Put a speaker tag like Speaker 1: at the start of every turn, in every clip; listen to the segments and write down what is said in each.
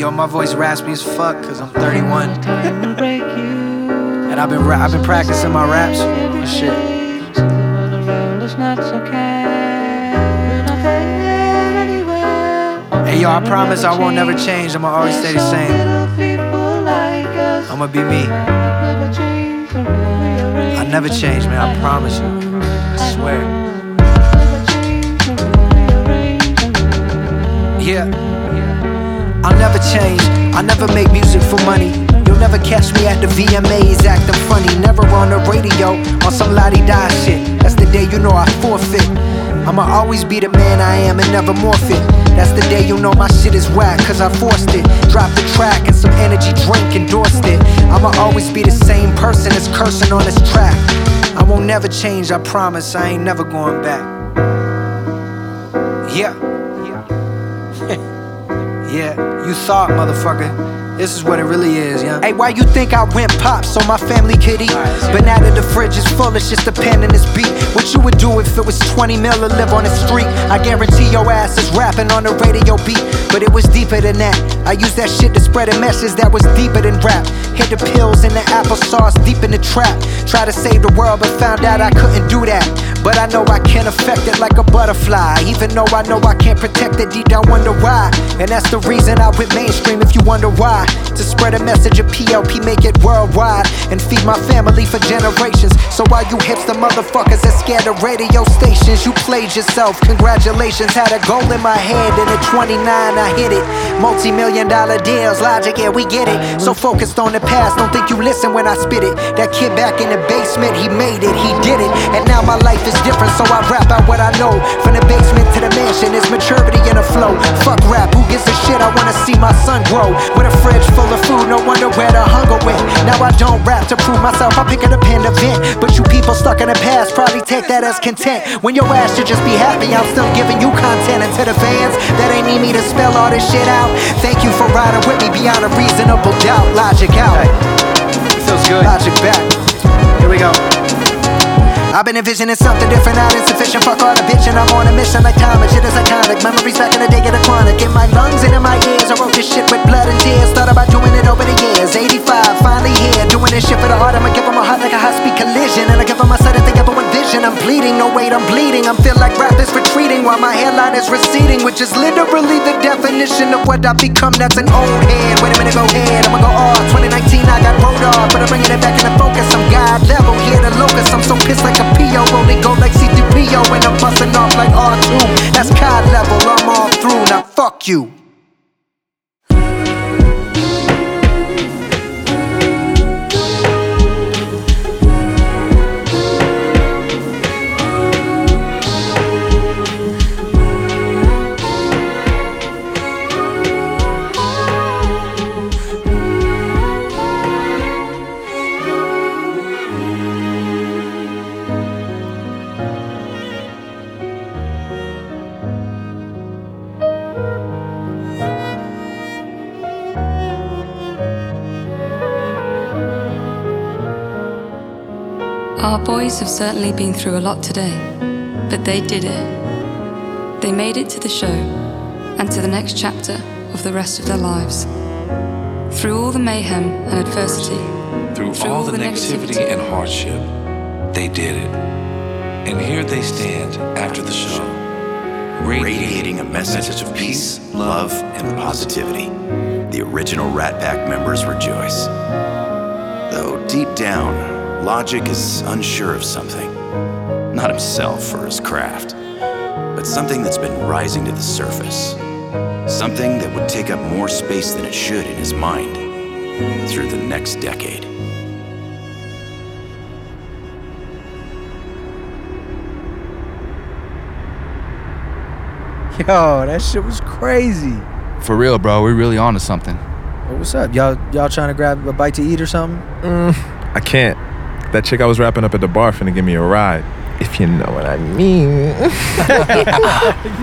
Speaker 1: Yo, my voice raspy as fuck cause I'm 31. And I've been practicing my raps and shit. Hey yo, I promise I won't never change. I'ma always stay the same. I'ma be me. I never change, man, I promise you. I swear. Yeah. I'll never change. I never make music for money. You'll never catch me at the VMAs acting funny. Never on the radio on some la-di-da shit. That's the day you know I forfeit. I'ma always be the man I am and never morph it. That's the day you know my shit is whack cause I forced it. Dropped the track and some energy drink endorsed it. I'ma always be the same person that's cursing on this track. I won't never change, I promise. I ain't never going back. Yeah. Yeah, you thought, motherfucker. This is what it really is, yeah. Hey, why you think I went pop so my family could eat? But now that the fridge is full, it's just a pen and this beat. What you would do if it was 20 mil to live on the street? I guarantee your ass is rapping on the radio beat. But it was deeper than that. I used that shit to spread a message that was deeper than rap. Hit the pills and the applesauce deep in the trap. Try to save the world but found out I couldn't do that. But I know I can affect it like a butterfly. Even though I know I can't protect it, deep down wonder why. And that's the reason I went mainstream if you wonder why. To spread a message of PLP, make it worldwide. And feed my family for generations. So while you hipster motherfuckers that scared of radio stations, you played yourself, congratulations. Had a goal in my head and at 29 I hit it. Multi-million-dollar deals, Logic, yeah we get it. So focused on the past, don't think you listen when I spit it. That kid back in the basement, he made it, he did it. And now my life is different, so I rap out what I know. From the basement to the mansion, there's maturity in the flow. Fuck rap, who gives a shit? I wanna see my son grow. With a fridge full of food, no wonder where the hunger went. Now I don't rap to prove myself, I pick it up in the vent. But you people stuck in the past probably take that as content. When your ass should just be happy, I'm still giving you content. And to the fans that ain't need me to spell all this shit out, thank you for riding with me beyond a reasonable doubt. Logic out. Hey, it feels good. Logic back. Here we go. I've been envisioning something different, not insufficient. Fuck all the bitchin', I'm on a mission like time. And shit is iconic. Memories back in the day get a chronic. In my lungs and in my ears, I wrote this shit with blood and tears. Thought about doing it over the years. 85, finally here, doing this shit for the art. I'ma give them a heart like a high-speed collision. And I give them a sudden thing ever one vision. I'm bleeding, no wait, I'm bleeding. I'm feel like rap is retreating while my hairline is receding, which is literally the definition of what I become. That's an old head. Wait a minute, go ahead. I'ma go off. 2019, I got rolled off, but I'm bringing it back into focus. I'm God level, here the locust. I'm so pissed like a P.O. Rolling go like C3PO and I'm busting off like R2. That's COD level, I'm all through. Now fuck you.
Speaker 2: Our boys have certainly been through a lot today, but they did it. They made it to the show and to the next chapter of the rest of their lives. Through all the mayhem and adversity,
Speaker 3: through all the negativity and hardship, they did it. And here they stand after the show,
Speaker 4: radiating a message of peace, love, and positivity. The original Rat Pack members rejoice. Though deep down, Logic is unsure of something. Not himself or his craft, but something that's been rising to the surface. Something that would take up more space than it should in his mind through the next decade.
Speaker 1: Yo, that shit was crazy.
Speaker 5: For real, bro, we're really on to something.
Speaker 1: Well, what's up? Y'all trying to grab a bite to eat or something?
Speaker 6: I can't. That chick I was wrapping up at the bar finna give me a ride. If you know what I mean.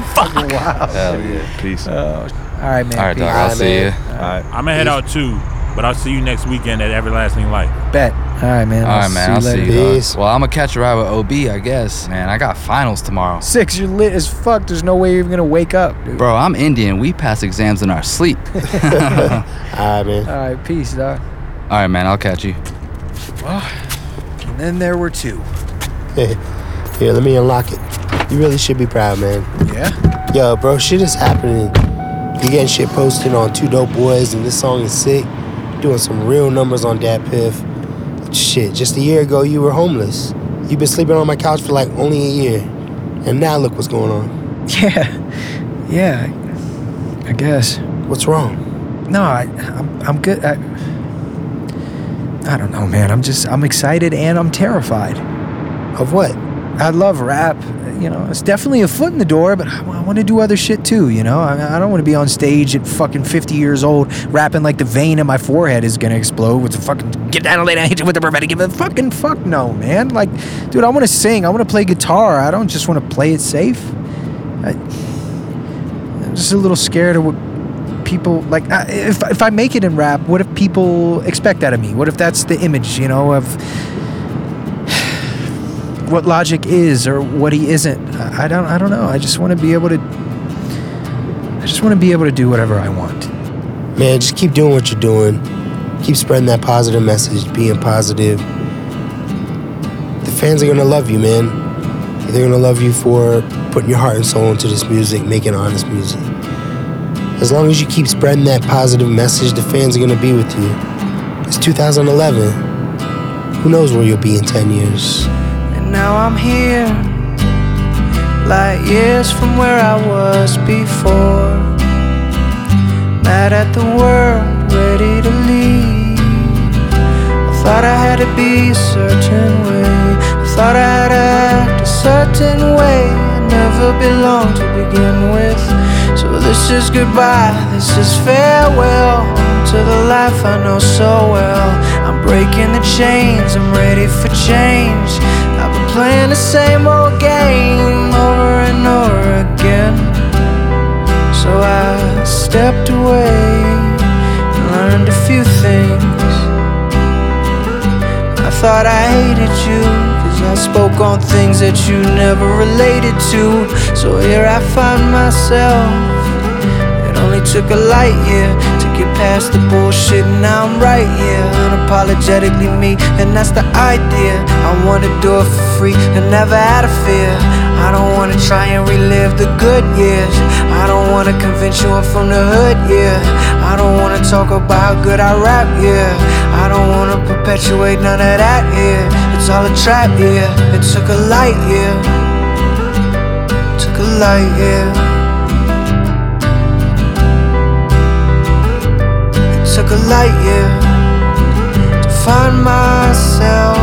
Speaker 1: Fuck. Wow.
Speaker 5: Hell yeah.
Speaker 6: Peace.
Speaker 1: All right, man.
Speaker 5: All right,
Speaker 1: peace.
Speaker 5: dog. I'll see you.
Speaker 6: All right.
Speaker 7: I'm gonna head out too. But I'll see you next weekend at Everlasting Light.
Speaker 1: Bet. All right, man.
Speaker 5: All right, man. I'll see you.
Speaker 8: Peace.
Speaker 5: Well, I'm gonna catch a ride with OB, I guess. Man, I got finals tomorrow.
Speaker 1: 6, you're lit as fuck. There's no way you're even gonna wake up, dude.
Speaker 5: Bro, I'm Indian. We pass exams in our sleep.
Speaker 8: All right, man.
Speaker 1: All right, peace, dog.
Speaker 5: All right, man. I'll catch you.
Speaker 1: And then there were 2.
Speaker 8: Here, let me unlock it. You really should be proud, man.
Speaker 1: Yeah?
Speaker 8: Yo, bro, shit is happening. You getting shit posted on Two Dope Boys, and this song is sick. Doing some real numbers on Dat Piff. Shit, just a year ago, you were homeless. You've been sleeping on my couch for like only a year. And now look what's going on.
Speaker 1: Yeah, I guess.
Speaker 8: What's wrong?
Speaker 1: No, I'm good. I don't know, man. I'm excited and I'm terrified.
Speaker 8: Of what?
Speaker 1: I love rap. You know, it's definitely a foot in the door, but I want to do other shit too, you know? I don't want to be on stage at fucking 50 years old rapping like the vein in my forehead is going to explode with the fucking, get down and lay down, hit you with the prophetic, give a fucking fuck no, man. Like, dude, I want to sing. I want to play guitar. I don't just want to play it safe. I'm just a little scared of what people, like, if I make it in rap, what if people expect that of me? What if that's the image, you know, of what Logic is or what he isn't? I don't know. I just want to be able to do whatever I want.
Speaker 8: Man, just keep doing what you're doing. Keep spreading that positive message, being positive. The fans are gonna love you, man. They're gonna love you for putting your heart and soul into this music, making honest music. As long as you keep spreading that positive message, the fans are gonna be with you. It's 2011. Who knows where you'll be in 10 years?
Speaker 1: Now I'm here, light years from where I was before. Mad at the world, ready to leave. I thought I had to be a certain way. I thought I had to act a certain way. I never belonged to begin with. So this is goodbye, this is farewell to the life I know so well. I'm breaking the chains, I'm ready for change. I've been playing the same old game over and over again. So I stepped away and learned a few things. I thought I hated you, cause I spoke on things that you never related to. So here I find myself. It only took a light year to get past the bullshit, and now I'm right here, unapologetically me, and that's the idea. I wanna do it for free and never had a fear. I don't wanna try and relive the good years. I don't wanna convince you I'm from the hood, yeah. I don't wanna talk about how good I rap, yeah. I don't wanna perpetuate none of that, yeah. It's all a trap, yeah. It took a light, yeah. Took a light, yeah. Took a light year to find myself.